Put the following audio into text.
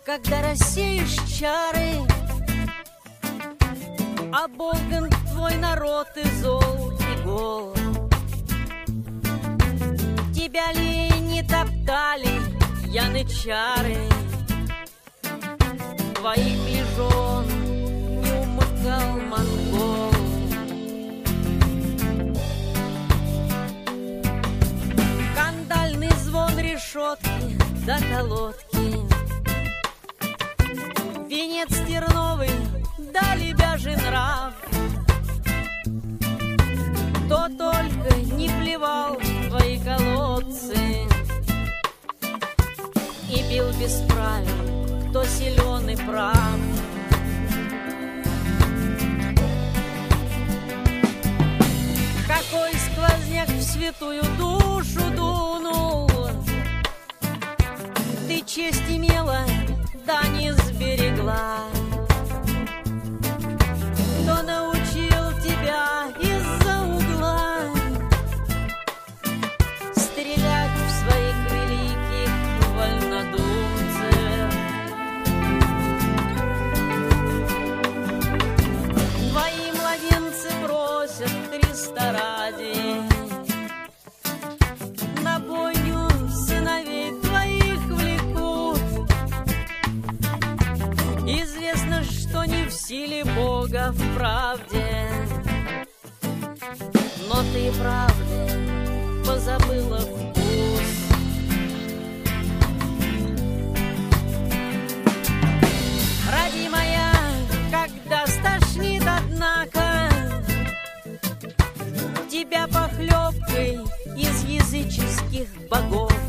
когда рассеешь чары, оболган твой народ и зол, и гол. Тебя ли не топтали янычары, твоих ли жен не умыкал монгол? Кандальный звон решетки до колодки, венец терновый да лебяжий нрав. Кто только не плевал в твои колодцы и бил без правил, кто силен и прав. Какой сквозняк в святую душу дунул, ты честь имела, да не сберегла. Кто научил тебя из-за угла стрелять в своих великих вольнодумцев? Твои младенцы бросят Христа ради на бойню сыновей твоих влекут. Известно, что не в силе Бога в правде, но ты правды позабыла вкус. Родимая, когда стошнит, однако, тебя похлебкой из языческих богов,